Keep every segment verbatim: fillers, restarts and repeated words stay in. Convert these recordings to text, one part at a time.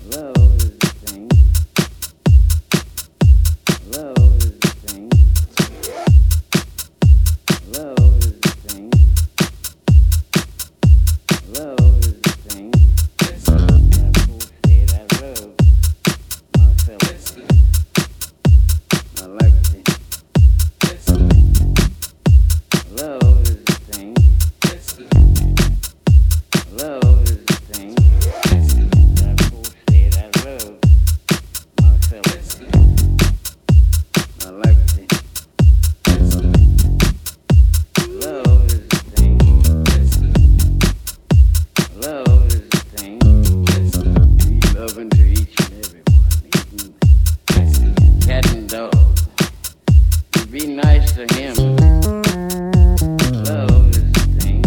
Love is the thing. Love is the thing. Love is the thing. Love is the thing. That fool said I love myself. I like it. Love is the thing. Love is the thing. That fool said I love myself. I like it. Love is the thing. Love is the thing. Be loving to each and every one, even cat and dog. Be nice to him. Love is the thing.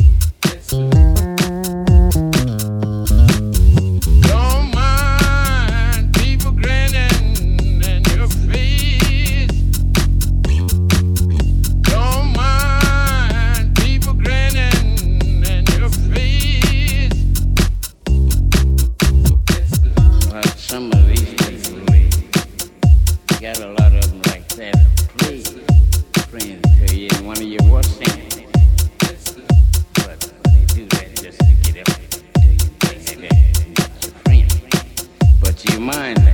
Don't mind people grinning in your face. Don't mind people grinning in your face. But some of these people, you got a lot of them like that. Please, friends tell you in one of your worst things. But they do that just to get up to you. They say that they're not your friend. But you mind that.